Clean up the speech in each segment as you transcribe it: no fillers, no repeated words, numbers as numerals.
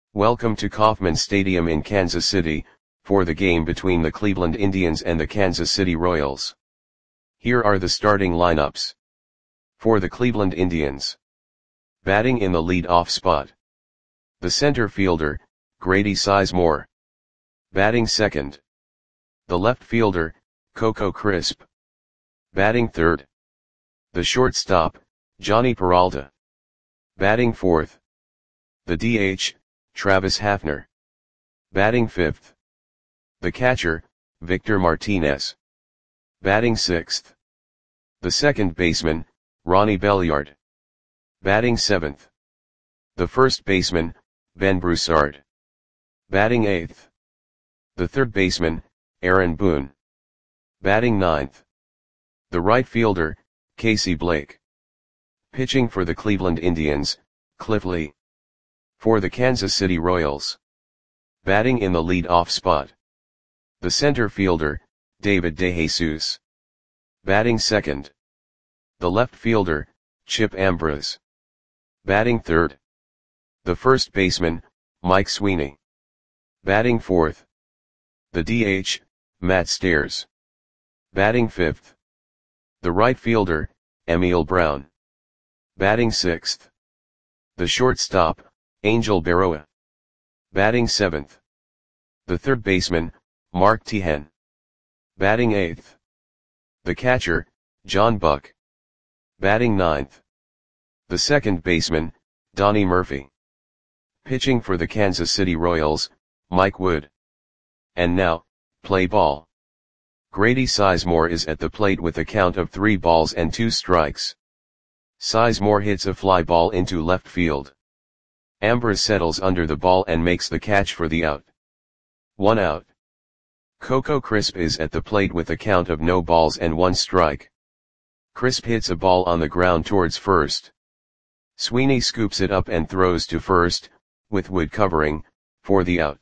Welcome to Kauffman Stadium in Kansas City, for the game between the Cleveland Indians and the Kansas City Royals. Here are the starting lineups. For the Cleveland Indians. Batting in the lead-off spot. The center fielder, Grady Sizemore. Batting second. The left fielder, Coco Crisp. Batting third. The shortstop, Jhonny Peralta. Batting fourth. The DH, Travis Hafner. Batting fifth. The catcher, Victor Martinez. Batting sixth. The second baseman, Ronnie Belliard. Batting seventh. The first baseman, Ben Broussard. Batting eighth. The third baseman, Aaron Boone. Batting ninth. The right fielder, Casey Blake. Pitching for the Cleveland Indians, Cliff Lee. For the Kansas City Royals. Batting in the lead-off spot. The center fielder, David DeJesus. Batting second. The left fielder, Chip Ambrose. Batting third. The first baseman, Mike Sweeney. Batting fourth. The DH, Matt Stairs. Batting fifth. The right fielder, Emil Brown. Batting sixth. The shortstop, Angel Berroa. Batting seventh. The third baseman, Mark Teahen. Batting eighth. The catcher, John Buck. Batting ninth. The second baseman, Donnie Murphy. Pitching for the Kansas City Royals, Mike Wood. And now, play ball. Grady Sizemore is at the plate with a count of 3 balls and 2 strikes. Sizemore hits a fly ball into left field. Ambrose settles under the ball and makes the catch for the out. 1 out. Coco Crisp is at the plate with a count of no balls and 1 strike. Crisp hits a ball on the ground towards first. Sweeney scoops it up and throws to first, with Wood covering, for the out.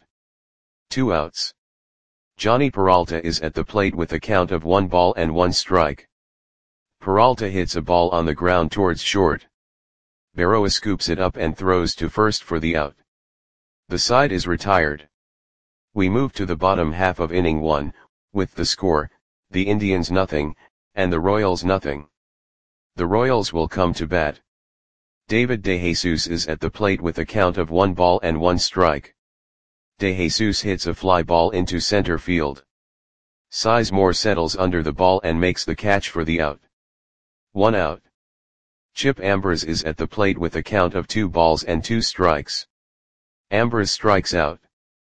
2 outs. Jhonny Peralta is at the plate with a count of 1 ball and 1 strike. Peralta hits a ball on the ground towards short. Berroa scoops it up and throws to first for the out. The side is retired. We move to the bottom half of inning 1, with the score, the Indians nothing, and the Royals nothing. The Royals will come to bat. David DeJesus is at the plate with a count of 1 ball and 1 strike. DeJesus hits a fly ball into center field. Sizemore settles under the ball and makes the catch for the out. 1 out. Chip Ambrose is at the plate with a count of 2 balls and 2 strikes. Ambrose strikes out.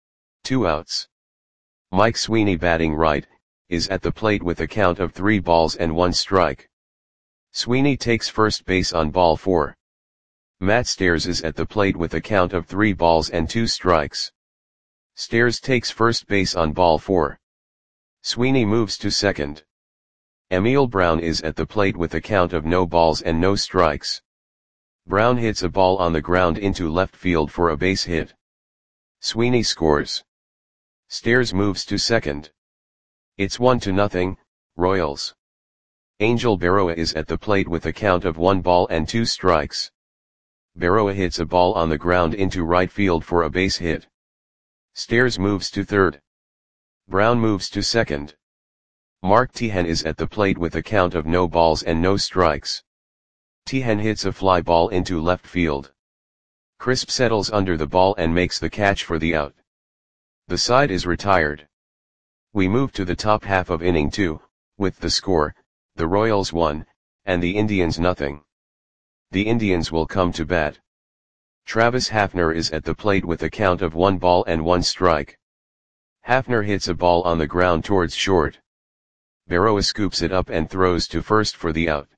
2 outs. Mike Sweeney, batting right, is at the plate with a count of 3 balls and 1 strike. Sweeney takes first base on ball 4. Matt Stairs is at the plate with a count of 3 balls and 2 strikes. Stairs takes first base on ball 4. Sweeney moves to second. Emil Brown is at the plate with a count of no balls and no strikes. Brown hits a ball on the ground into left field for a base hit. Sweeney scores. Stairs moves to second. It's 1-0, Royals. Angel Berroa is at the plate with a count of 1 ball and 2 strikes. Berroa hits a ball on the ground into right field for a base hit. Stairs moves to third. Brown moves to second. Mark Teahen is at the plate with a count of no balls and no strikes. Teahen hits a fly ball into left field. Crisp settles under the ball and makes the catch for the out. The side is retired. We move to the top half of inning 2, with the score, the Royals 1, and the Indians nothing. The Indians will come to bat. Travis Hafner is at the plate with a count of 1 ball and 1 strike. Hafner hits a ball on the ground towards short. Berroa scoops it up and throws to first for the out.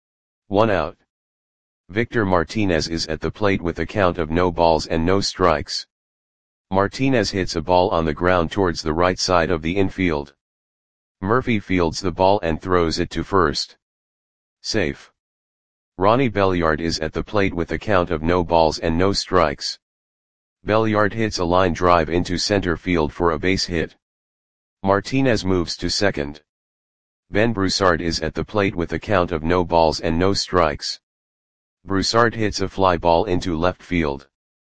1 out. Victor Martinez is at the plate with a count of no balls and no strikes. Martinez hits a ball on the ground towards the right side of the infield. Murphy fields the ball and throws it to first. Safe. Ronnie Belliard is at the plate with a count of no balls and no strikes. Belliard hits a line drive into center field for a base hit. Martinez moves to second. Ben Broussard is at the plate with a count of no balls and no strikes. Broussard hits a fly ball into left field.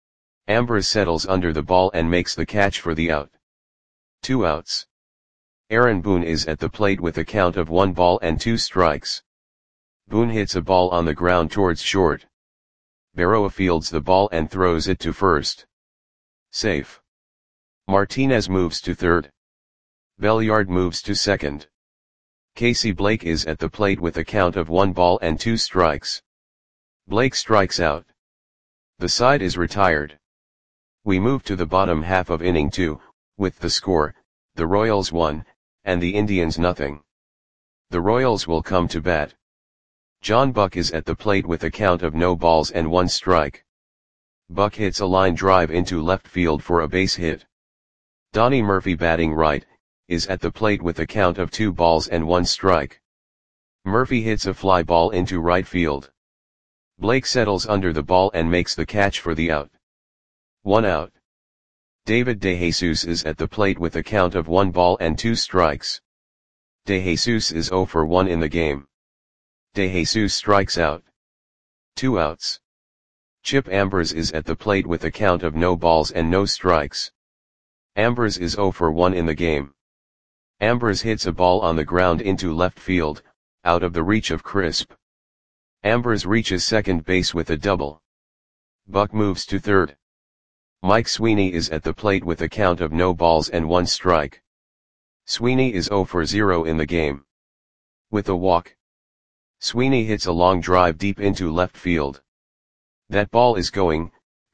Ambrose settles under the ball and makes the catch for the out. 2 outs. Aaron Boone is at the plate with a count of 1 ball and 2 strikes. Boone hits a ball on the ground towards short. Berroa fields the ball and throws it to first. Safe. Martinez moves to third. Belliard moves to second. Casey Blake is at the plate with a count of 1 ball and 2 strikes. Blake strikes out. The side is retired. We move to the bottom half of inning 2, with the score, the Royals 1, and the Indians nothing. The Royals will come to bat. John Buck is at the plate with a count of no balls and 1 strike. Buck hits a line drive into left field for a base hit. Donnie Murphy, batting right, is at the plate with a count of 2 balls and 1 strike. Murphy hits a fly ball into right field. Blake settles under the ball and makes the catch for the out. 1 out. David DeJesus is at the plate with a count of 1 ball and 2 strikes. DeJesus is 0 for 1 in the game. DeJesus strikes out. 2 outs. Chip Ambrose is at the plate with a count of no balls and no strikes. Ambrose is 0 for 1 in the game. Ambrose hits a ball on the ground into left field, out of the reach of Crisp. Ambrose reaches second base with a double. Buck moves to third. Mike Sweeney is at the plate with a count of no balls and 1 strike. Sweeney is 0 for 0 in the game. With a walk, Sweeney hits a long drive deep into left field. That ball is gone.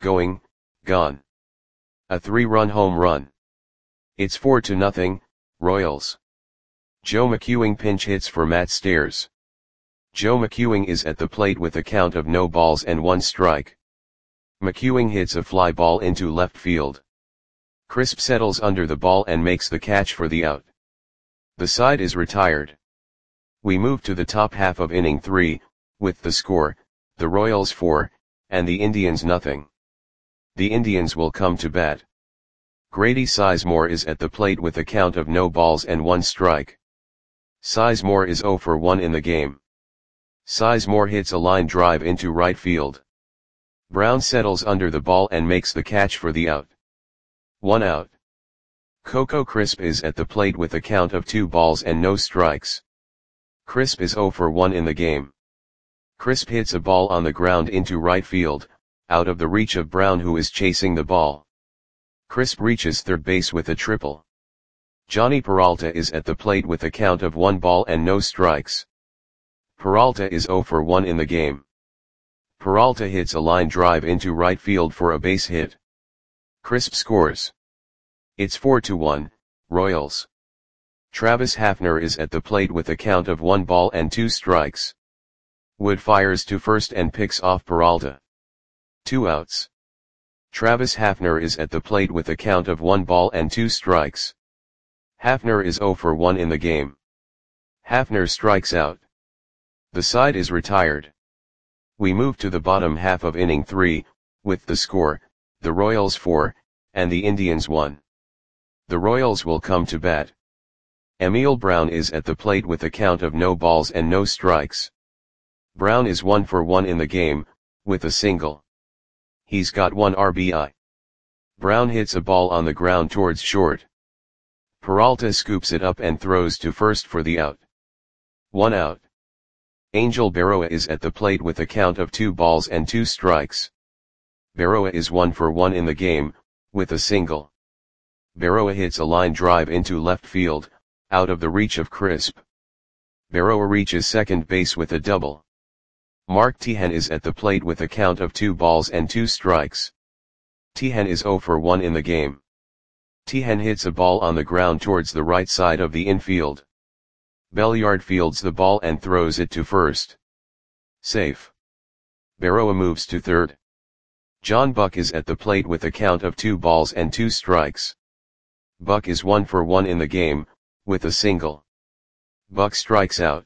A 3-run home run. It's 4-0, Royals. Joe McEwing pinch hits for Matt Stairs. Joe McEwing is at the plate with a count of no balls and 1 strike. McEwing hits a fly ball into left field. Crisp settles under the ball and makes the catch for the out. The side is retired. We move to the top half of inning 3, with the score, the Royals 4, and the Indians nothing. The Indians will come to bat. Grady Sizemore is at the plate with a count of no balls and 1 strike. Sizemore is 0 for 1 in the game. Sizemore hits a line drive into right field. Brown settles under the ball and makes the catch for the out. 1 out. Coco Crisp is at the plate with a count of 2 balls and no strikes. Crisp is 0 for 1 in the game. Crisp hits a ball on the ground into right field, out of the reach of Brown, who is chasing the ball. Crisp reaches third base with a triple. Johnny Peralta is at the plate with a count of 1 ball and no strikes. Peralta is 0 for 1 in the game. Peralta hits a line drive into right field for a base hit. Crisp scores. It's 4-1, Royals. Travis Hafner is at the plate with a count of 1 ball and 2 strikes. Wood fires to first and picks off Peralta. 2 outs. Travis Hafner is at the plate with a count of 1 ball and 2 strikes. Hafner is 0 for 1 in the game. Hafner strikes out. The side is retired. We move to the bottom half of inning 3, with the score, the Royals 4, and the Indians 1. The Royals will come to bat. Emil Brown is at the plate with a count of no balls and no strikes. Brown is 1 for 1 in the game, with a single. He's got 1 RBI. Brown hits a ball on the ground towards short. Peralta scoops it up and throws to first for the out. 1 out. Angel Berroa is at the plate with a count of 2 balls and 2 strikes. Berroa is 1 for 1 in the game, with a single. Berroa hits a line drive into left field, out of the reach of Crisp. Berroa reaches second base with a double. Mark Teahen is at the plate with a count of 2 balls and 2 strikes. Teahen is 0 for 1 in the game. Teahen hits a ball on the ground towards the right side of the infield. Belliard fields the ball and throws it to first. Safe. Berroa moves to third. John Buck is at the plate with a count of 2 balls and 2 strikes. Buck is 1 for 1 in the game, with a single. Buck strikes out.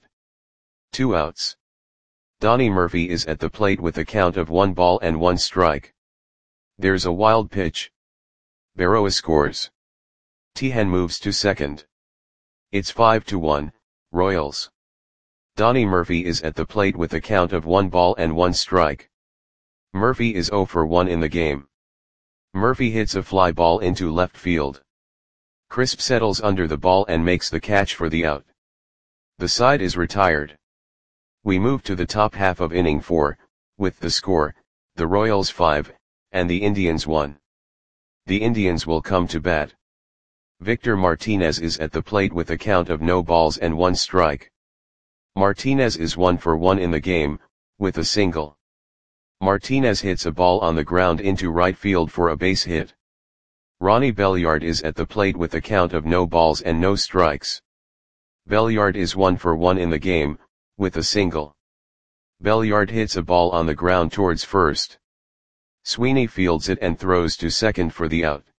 2 outs. Donnie Murphy is at the plate with a count of 1 ball and 1 strike. There's a wild pitch. Berroa scores. Teahen moves to second. It's 5-1, Royals. Donnie Murphy is at the plate with a count of 1 ball and 1 strike. Murphy is 0 for 1 in the game. Murphy hits a fly ball into left field. Crisp settles under the ball and makes the catch for the out. The side is retired. We move to the top half of inning 4, with the score, the Royals 5, and the Indians 1. The Indians will come to bat. Victor Martinez is at the plate with a count of no balls and 1 strike. Martinez is 1 for 1 in the game, with a single. Martinez hits a ball on the ground into right field for a base hit. Ronnie Belliard is at the plate with a count of no balls and no strikes. Belliard is 1 for 1 in the game, with a single. Belliard hits a ball on the ground towards first. Sweeney fields it and throws to second for the out.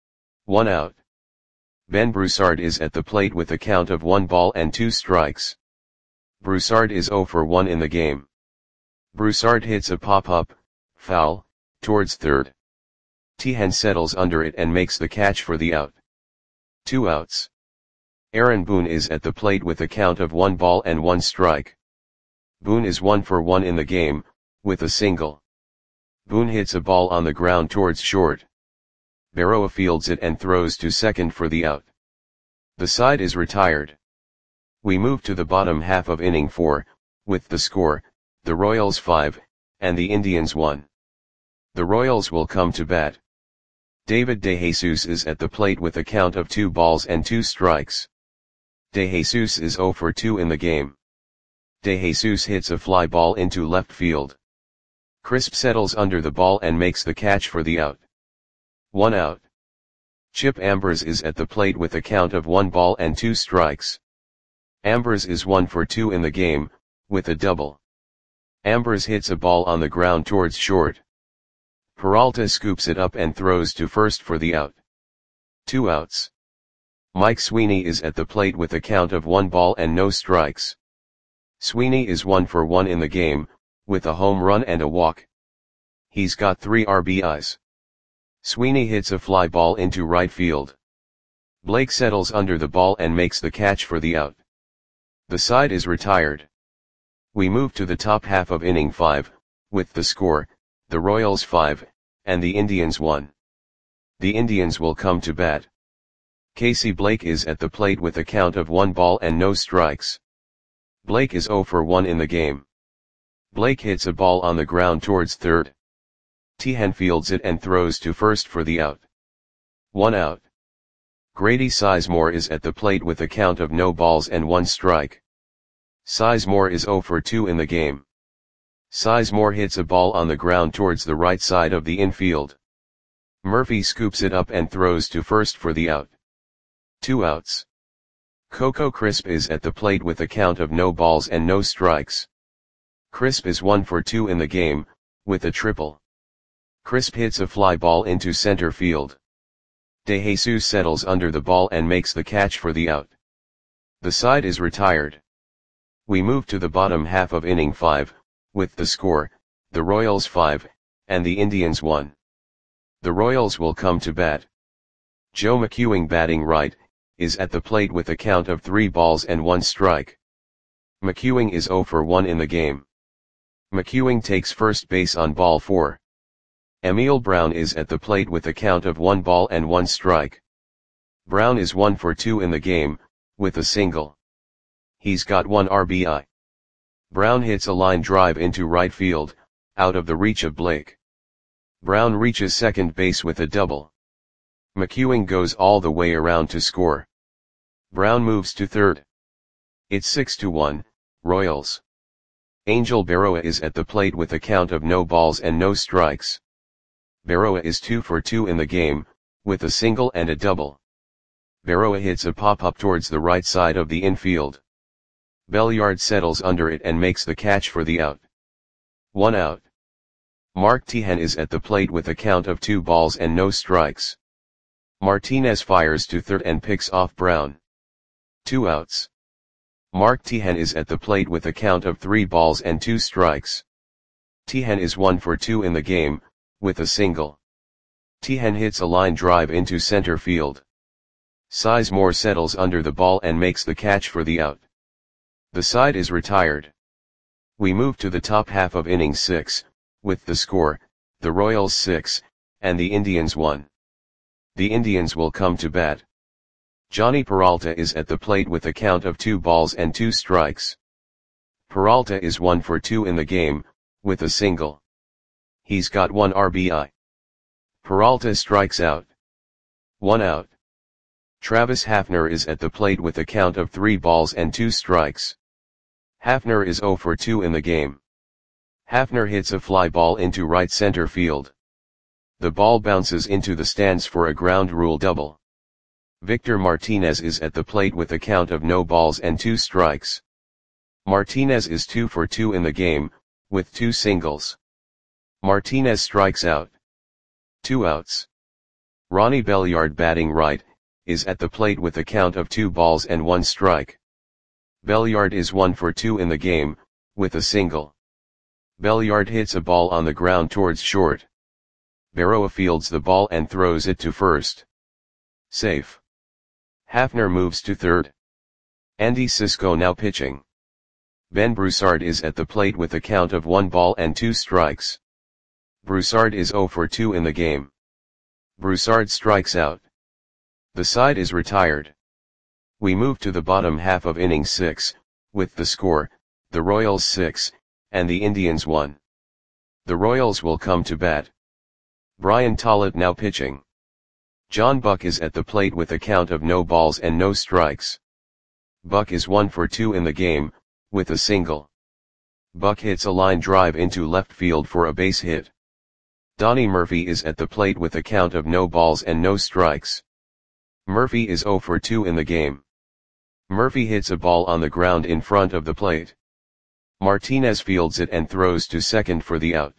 1 out. Ben Broussard is at the plate with a count of 1 ball and 2 strikes. Broussard is 0 for 1 in the game. Broussard hits a pop-up, foul, towards third. Tehan settles under it and makes the catch for the out. 2 outs. Aaron Boone is at the plate with a count of 1 ball and 1 strike. Boone is 1 for 1 in the game, with a single. Boone hits a ball on the ground towards short. Berroa fields it and throws to second for the out. The side is retired. We move to the bottom half of inning 4, with the score, the Royals 5, and the Indians 1. The Royals will come to bat. David DeJesus is at the plate with a count of 2 balls and 2 strikes. DeJesus is 0 for 2 in the game. DeJesus hits a fly ball into left field. Crisp settles under the ball and makes the catch for the out. 1 out. Chip Ambers is at the plate with a count of 1 ball and 2 strikes. Ambers is 1 for 2 in the game, with a double. Ambers hits a ball on the ground towards short. Peralta scoops it up and throws to first for the out. 2 outs. Mike Sweeney is at the plate with a count of 1 ball and no strikes. Sweeney is 1 for 1 in the game, with a home run and a walk. He's got 3 RBIs. Sweeney hits a fly ball into right field. Blake settles under the ball and makes the catch for the out. The side is retired. We move to the top half of inning 5, with the score, the Royals 5, and the Indians 1. The Indians will come to bat. Casey Blake is at the plate with a count of 1 ball and no strikes. Blake is 0 for 1 in the game. Blake hits a ball on the ground towards third. Tehan fields it and throws to first for the out. 1 out. Grady Sizemore is at the plate with a count of no balls and 1 strike. Sizemore is 0 for 2 in the game. Sizemore hits a ball on the ground towards the right side of the infield. Murphy scoops it up and throws to first for the out. 2 outs. Coco Crisp is at the plate with a count of no balls and no strikes. Crisp is 1 for 2 in the game, with a triple. Crisp hits a fly ball into center field. DeJesus settles under the ball and makes the catch for the out. The side is retired. We move to the bottom half of inning 5, with the score, the Royals 5, and the Indians 1. The Royals will come to bat. Joe McEwing, batting right, is at the plate with a count of 3 balls and 1 strike. McEwing is 0 for 1 in the game. McEwing takes first base on ball 4. Emil Brown is at the plate with a count of 1 ball and 1 strike. Brown is 1 for 2 in the game, with a single. He's got 1 RBI. Brown hits a line drive into right field, out of the reach of Blake. Brown reaches second base with a double. McEwing goes all the way around to score. Brown moves to third. It's 6-1, Royals. Angel Berroa is at the plate with a count of no balls and no strikes. Berroa is 2 for 2 in the game, with a single and a double. Berroa hits a pop-up towards the right side of the infield. Belliard settles under it and makes the catch for the out. 1 out. Mark Tehan is at the plate with a count of 2 balls and no strikes. Martinez fires to third and picks off Brown. 2 outs. Mark Tehan is at the plate with a count of 3 balls and 2 strikes. Tehan is 1 for 2 in the game, with a single. Tehan hits a line drive into center field. Sizemore settles under the ball and makes the catch for the out. The side is retired. We move to the top half of inning 6, with the score, the Royals 6, and the Indians 1. The Indians will come to bat. Johnny Peralta is at the plate with a count of 2 balls and 2 strikes. Peralta is 1 for 2 in the game, with a single. He's got 1 RBI. Peralta strikes out. 1 out. Travis Hafner is at the plate with a count of 3 balls and 2 strikes. Hafner is 0 for 2 in the game. Hafner hits a fly ball into right center field. The ball bounces into the stands for a ground rule double. Victor Martinez is at the plate with a count of no balls and 2 strikes. Martinez is 2 for 2 in the game, with 2 singles. Martinez strikes out. 2 outs. Ronnie Belliard, batting right, is at the plate with a count of 2 balls and 1 strike. Belliard is 1 for 2 in the game, with a single. Belliard hits a ball on the ground towards short. Berroa fields the ball and throws it to first. Safe. Hafner moves to third. Andy Cisco now pitching. Ben Broussard is at the plate with a count of 1 ball and 2 strikes. Broussard is 0 for 2 in the game. Broussard strikes out. The side is retired. We move to the bottom half of inning 6, with the score, the Royals 6, and the Indians 1. The Royals will come to bat. Brian Tollett now pitching. John Buck is at the plate with a count of no balls and no strikes. Buck is 1 for 2 in the game, with a single. Buck hits a line drive into left field for a base hit. Donnie Murphy is at the plate with a count of no balls and no strikes. Murphy is 0 for 2 in the game. Murphy hits a ball on the ground in front of the plate. Martinez fields it and throws to second for the out.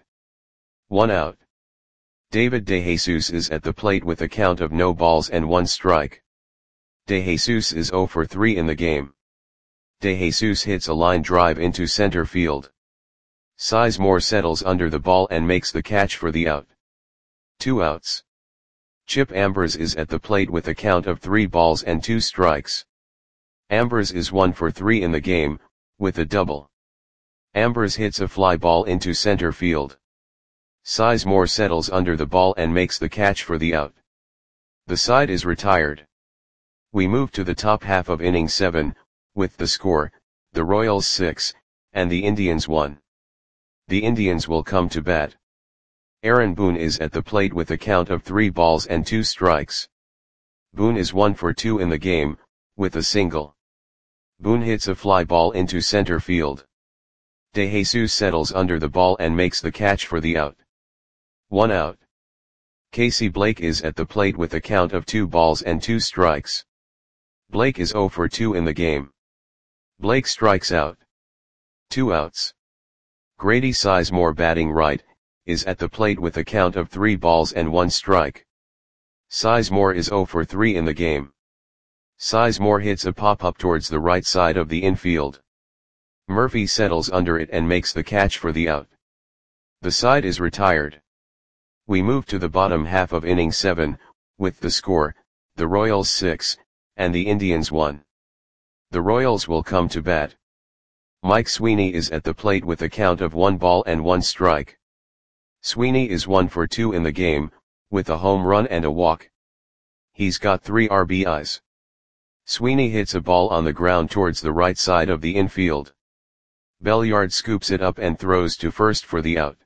1 out. David DeJesus is at the plate with a count of no balls and 1 strike. DeJesus is 0 for 3 in the game. DeJesus hits a line drive into center field. Sizemore settles under the ball and makes the catch for the out. 2 outs. Chip Ambers is at the plate with a count of 3 balls and 2 strikes. Ambers is 1 for 3 in the game, with a double. Ambers hits a fly ball into center field. Sizemore settles under the ball and makes the catch for the out. The side is retired. We move to the top half of inning 7, with the score, the Royals 6, and the Indians 1. The Indians will come to bat. Aaron Boone is at the plate with a count of 3 balls and 2 strikes. Boone is 1 for 2 in the game, with a single. Boone hits a fly ball into center field. DeJesus settles under the ball and makes the catch for the out. 1 out. Casey Blake is at the plate with a count of 2 balls and 2 strikes. Blake is 0 for 2 in the game. Blake strikes out. 2 outs. Grady Sizemore, batting right, is at the plate with a count of 3 balls and 1 strike. Sizemore is 0 for 3 in the game. Sizemore hits a pop-up towards the right side of the infield. Murphy settles under it and makes the catch for the out. The side is retired. We move to the bottom half of inning 7, with the score, the Royals 6, and the Indians 1. The Royals will come to bat. Mike Sweeney is at the plate with a count of 1 ball and 1 strike. Sweeney is 1 for 2 in the game, with a home run and a walk. He's got 3 RBIs. Sweeney hits a ball on the ground towards the right side of the infield. Belliard scoops it up and throws to first for the out.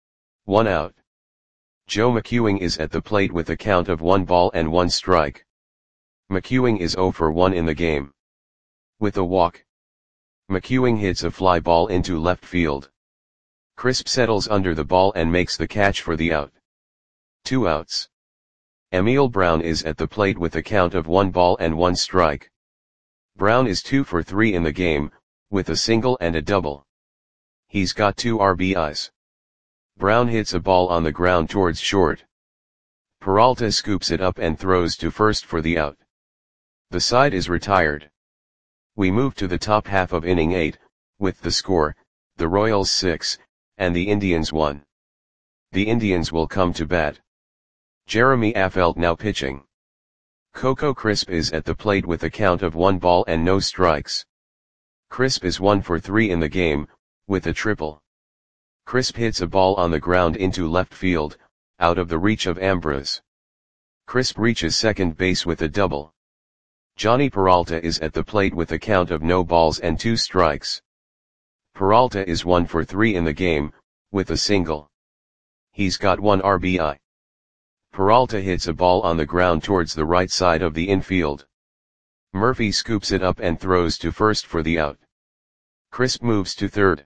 1 out. Joe McEwing is at the plate with a count of 1 ball and 1 strike. McEwing is 0 for 1 in the game. With a walk. McEwing hits a fly ball into left field. Crisp settles under the ball and makes the catch for the out. 2 outs. Emil Brown is at the plate with a count of 1 ball and 1 strike. Brown is 2 for 3 in the game, with a single and a double. He's got 2 RBIs. Brown hits a ball on the ground towards short. Peralta scoops it up and throws to first for the out. The side is retired. We move to the top half of inning 8, with the score, the Royals 6, and the Indians 1. The Indians will come to bat. Jeremy Affeldt now pitching. Coco Crisp is at the plate with a count of 1 ball and no strikes. Crisp is 1 for 3 in the game, with a triple. Crisp hits a ball on the ground into left field, out of the reach of Ambrose. Crisp reaches second base with a double. Johnny Peralta is at the plate with a count of no balls and 2 strikes. Peralta is 1 for 3 in the game, with a single. He's got 1 RBI. Peralta hits a ball on the ground towards the right side of the infield. Murphy scoops it up and throws to first for the out. Crisp moves to third.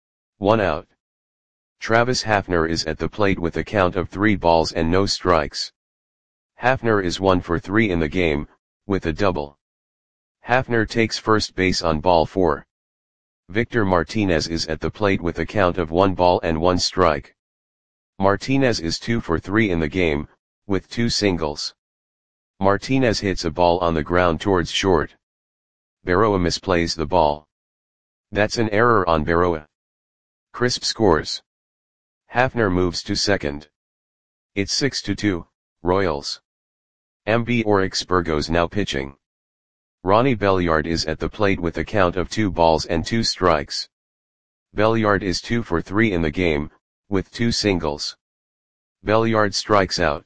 1 out. Travis Hafner is at the plate with a count of 3 balls and no strikes. Hafner is 1 for 3 in the game, with a double. Hafner takes first base on ball 4. Victor Martinez is at the plate with a count of 1 ball and 1 strike. Martinez is 2 for 3 in the game, with 2 singles. Martinez hits a ball on the ground towards short. Berroa misplays the ball. That's an error on Berroa. Crisp scores. Hafner moves to second. It's 6-2, Royals. Ambiorix Burgos now pitching. Ronnie Belliard is at the plate with a count of 2 balls and 2 strikes. Belliard is 2 for 3 in the game, with 2 singles. Belliard strikes out.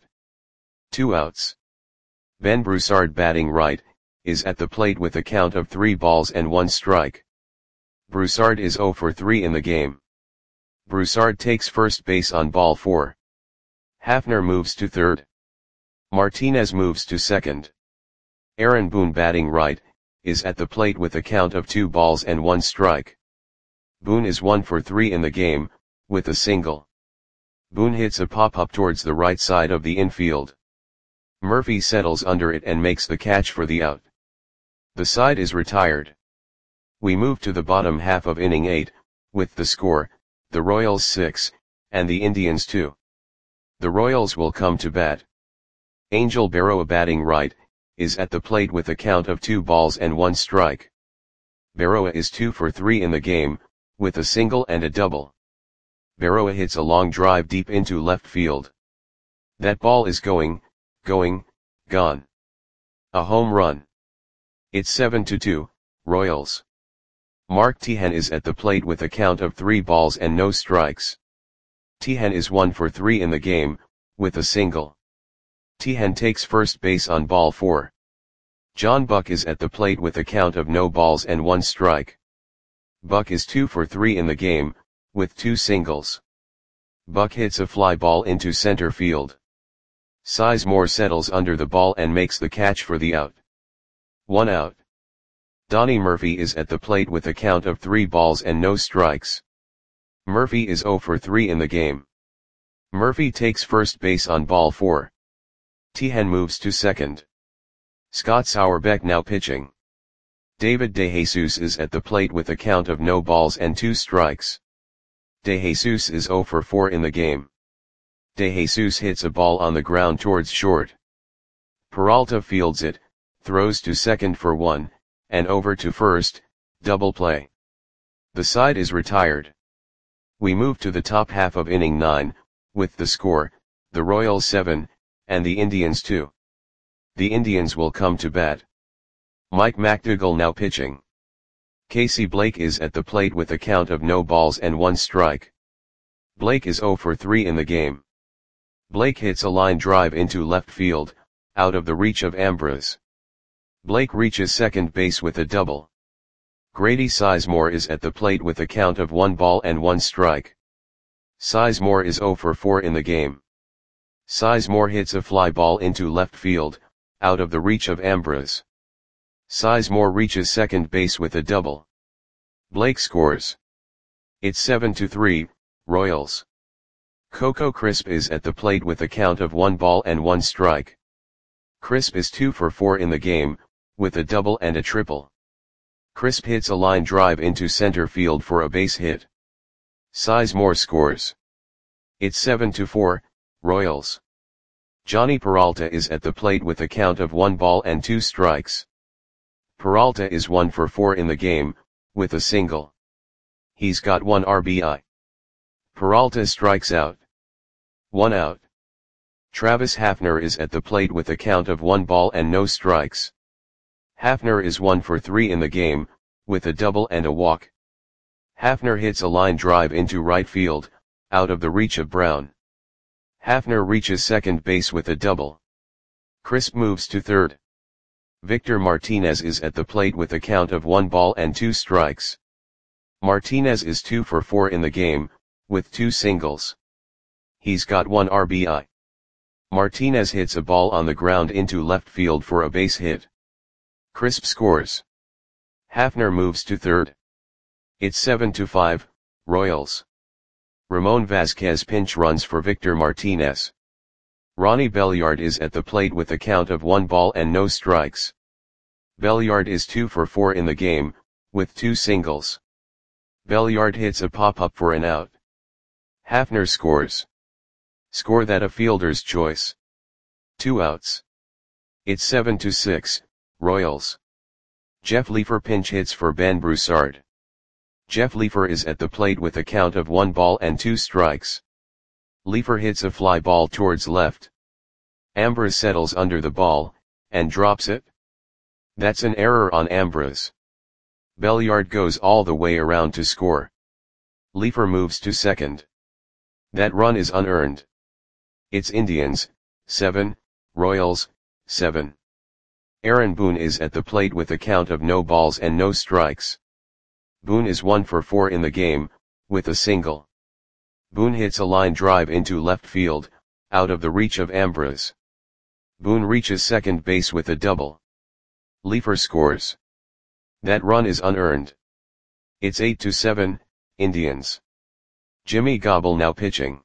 2 outs. Ben Broussard batting right, is at the plate with a count of 3 balls and 1 strike. Broussard is 0 for 3 in the game. Broussard takes first base on ball 4. Hafner moves to third. Martinez moves to second. Aaron Boone batting right, is at the plate with a count of 2 balls and 1 strike. Boone is 1 for 3 in the game, with a single. Boone hits a pop-up towards the right side of the infield. Murphy settles under it and makes the catch for the out. The side is retired. We move to the bottom half of inning 8, with the score, the Royals 6, and the Indians 2. The Royals will come to bat. Angel Berroa batting right, is at the plate with a count of 2 balls and 1 strike. Berroa is 2 for 3 in the game, with a single and a double. Berroa hits a long drive deep into left field. That ball is gone. A home run. It's 7-2, Royals. Mark Teahen is at the plate with a count of 3 balls and no strikes. Teahen is 1 for 3 in the game, with a single. Teahen takes first base on ball 4. John Buck is at the plate with a count of no balls and 1 strike. Buck is 2 for 3 in the game, with 2 singles. Buck hits a fly ball into center field. Sizemore settles under the ball and makes the catch for the out. 1 out. Donnie Murphy is at the plate with a count of 3 balls and no strikes. Murphy is 0 for 3 in the game. Murphy takes first base on ball 4. Teahen moves to second. Scott Sauerbeck now pitching. David DeJesus is at the plate with a count of no balls and 2 strikes. DeJesus is 0 for 4 in the game. DeJesus hits a ball on the ground towards short. Peralta fields it, throws to second for 1, and over to first, double play. The side is retired. We move to the top half of inning 9, with the score, the Royals 7, and the Indians 2. The Indians will come to bat. Mike McDougall now pitching. Casey Blake is at the plate with a count of no balls and 1 strike. Blake is 0 for 3 in the game. Blake hits a line drive into left field, out of the reach of Ambrose. Blake reaches second base with a double. Grady Sizemore is at the plate with a count of 1 ball and 1 strike. Sizemore is 0 for 4 in the game. Sizemore hits a fly ball into left field, out of the reach of Ambrose. Sizemore reaches second base with a double. Blake scores. It's 7-3, Royals. Coco Crisp is at the plate with a count of 1 ball and 1 strike. Crisp is 2 for 4 in the game, with a double and a triple. Crisp hits a line drive into center field for a base hit. Sizemore scores. It's 7-4, Royals. Johnny Peralta is at the plate with a count of 1 ball and 2 strikes. Peralta is 1 for 4 in the game, with a single. He's got 1 RBI. Peralta strikes out. 1 out. Travis Hafner is at the plate with a count of 1 ball and no strikes. Hafner is 1 for 3 in the game, with a double and a walk. Hafner hits a line drive into right field, out of the reach of Brown. Hafner reaches second base with a double. Crisp moves to third. Victor Martinez is at the plate with a count of 1 ball and 2 strikes. Martinez is 2 for 4 in the game, with 2 singles. He's got 1 RBI. Martinez hits a ball on the ground into left field for a base hit. Crisp scores. Hafner moves to third. It's 7-5, Royals. Ramon Vasquez pinch runs for Victor Martinez. Ronnie Belliard is at the plate with a count of 1 ball and no strikes. Belliard is 2 for 4 in the game, with 2 singles. Belliard hits a pop-up for an out. Hafner scores. Score that a fielder's choice. 2 outs. It's 7-6, Royals. Jeff Leefer pinch hits for Ben Broussard. Jeff Leefer is at the plate with a count of 1 ball and 2 strikes. Leefer hits a fly ball towards left. Ambrose settles under the ball, and drops it. That's an error on Ambrose. Belliard goes all the way around to score. Leefer moves to second. That run is unearned. It's Indians, 7, Royals, 7. Aaron Boone is at the plate with a count of no balls and no strikes. Boone is 1 for 4 in the game, with a single. Boone hits a line drive into left field, out of the reach of Ambrose. Boone reaches second base with a double. Leefer scores. That run is unearned. It's 8-7, Indians. Jimmy Gobble now pitching.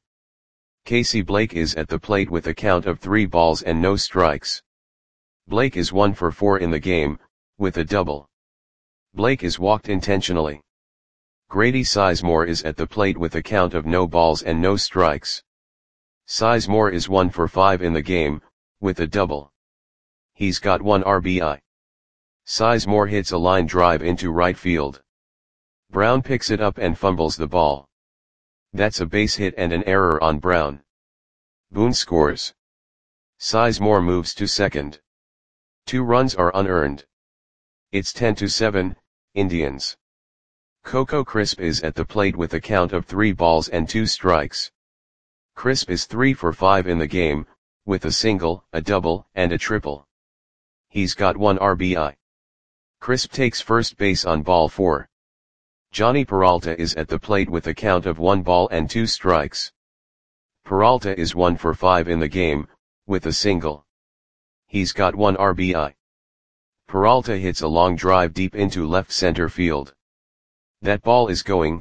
Casey Blake is at the plate with a count of 3 balls and no strikes. Blake is 1 for 4 in the game, with a double. Blake is walked intentionally. Grady Sizemore is at the plate with a count of no balls and no strikes. Sizemore is 1 for 5 in the game, with a double. He's got 1 RBI. Sizemore hits a line drive into right field. Brown picks it up and fumbles the ball. That's a base hit and an error on Brown. Boone scores. Sizemore moves to second. 2 runs are unearned. It's 10-7, Indians. Coco Crisp is at the plate with a count of 3 balls and 2 strikes. Crisp is 3 for 5 in the game, with a single, a double, and a triple. He's got 1 RBI. Crisp takes first base on ball 4. Johnny Peralta is at the plate with a count of 1 ball and 2 strikes. Peralta is 1 for 5 in the game, with a single. He's got 1 RBI. Peralta hits a long drive deep into left center field. That ball is gone.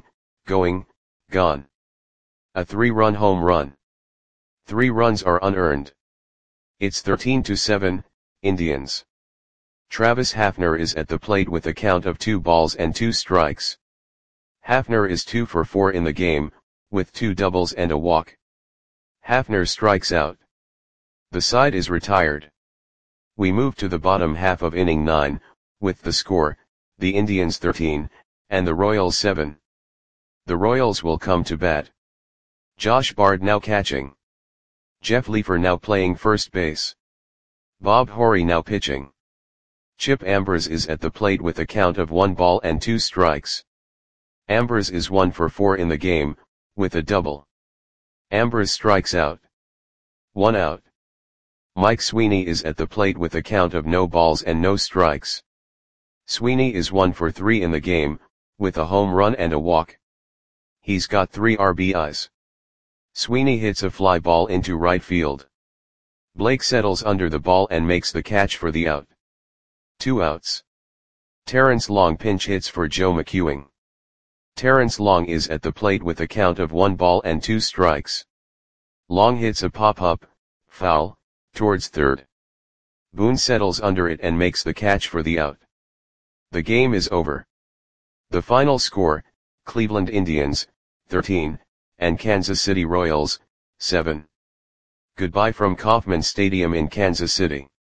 A 3-run home run. 3 runs are unearned. It's 13-7, Indians. Travis Hafner is at the plate with a count of 2 balls and 2 strikes. Hafner is 2 for 4 in the game, with 2 doubles and a walk. Hafner strikes out. The side is retired. We move to the bottom half of inning 9, with the score, the Indians 13, and the Royals 7. The Royals will come to bat. Josh Bard now catching. Jeff Leefer now playing first base. Bob Horry now pitching. Chip Ambrose is at the plate with a count of 1 ball and 2 strikes. Ambrose is 1 for 4 in the game, with a double. Ambrose strikes out. 1 out. Mike Sweeney is at the plate with a count of no balls and no strikes. Sweeney is 1 for 3 in the game, with a home run and a walk. He's got 3 RBIs. Sweeney hits a fly ball into right field. Blake settles under the ball and makes the catch for the out. 2 outs. Terrence Long pinch hits for Joe McEwing. Terrence Long is at the plate with a count of 1 ball and 2 strikes. Long hits a pop-up, foul, towards third. Boone settles under it and makes the catch for the out. The game is over. The final score, Cleveland Indians, 13, and Kansas City Royals, 7. Goodbye from Kauffman Stadium in Kansas City.